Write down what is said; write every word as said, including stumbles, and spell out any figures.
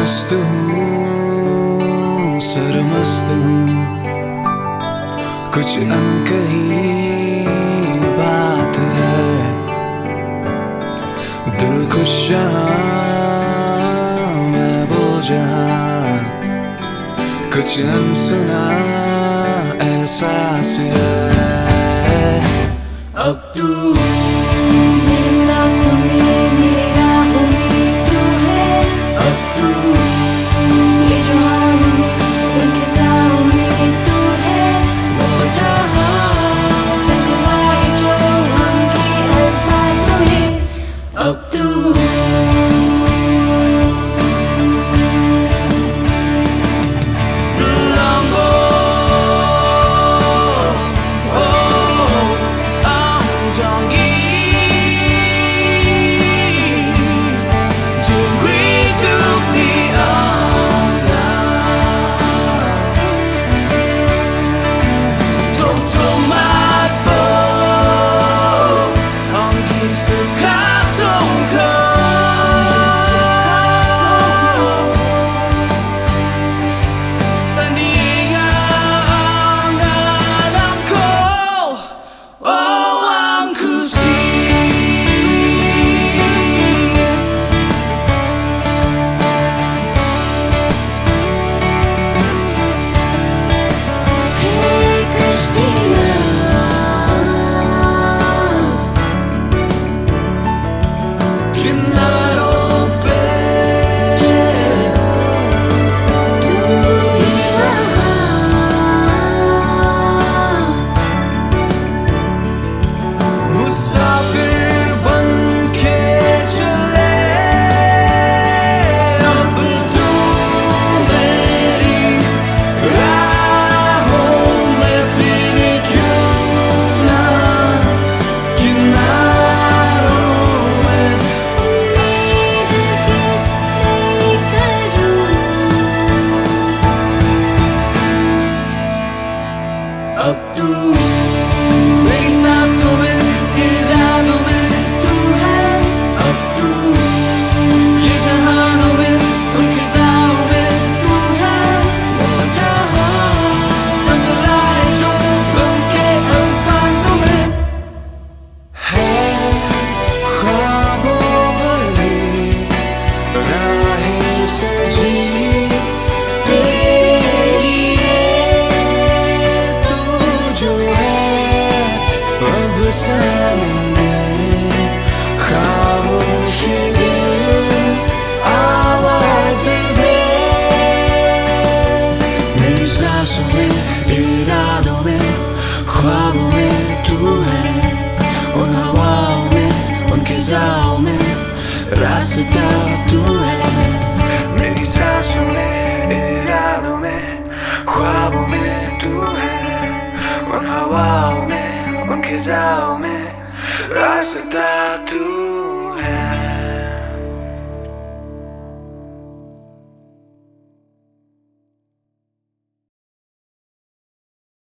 मस्त हूँ, सरमस्त हूँ, कुछ अनकही बात है। दिल खुश जहाँ, मैं वो जहाँ, कुछ अनसुना एहसास है। अब तू मेरे सांसों में, मेरी राहों में तू है। अब तू ये जहानों में, इंतज़ारों में तू है। वो जहाँ, संग लाए जो हम के अल्फाज़ों में। अब तू अब तू मेरी सांसों में, इरादों में तू है। अब तू ये जहानों में, उन फिजाओं में तू है। वो जहां संग लाए जो गम के अल्फाज़ों में है। ख्वाबों भरी राहें सजी सामने खामोश आवाज़ है। मेरी सांसों में, इरादों में, ख्वाबों में तू है। उन हवाओं में, उन खिजाओं में रास्ता तू है। मेरी सांसों में, इरादों में, ख्वाबों में तू है। उन हवाओं में, उन खिजाओं में रास्ता तू है।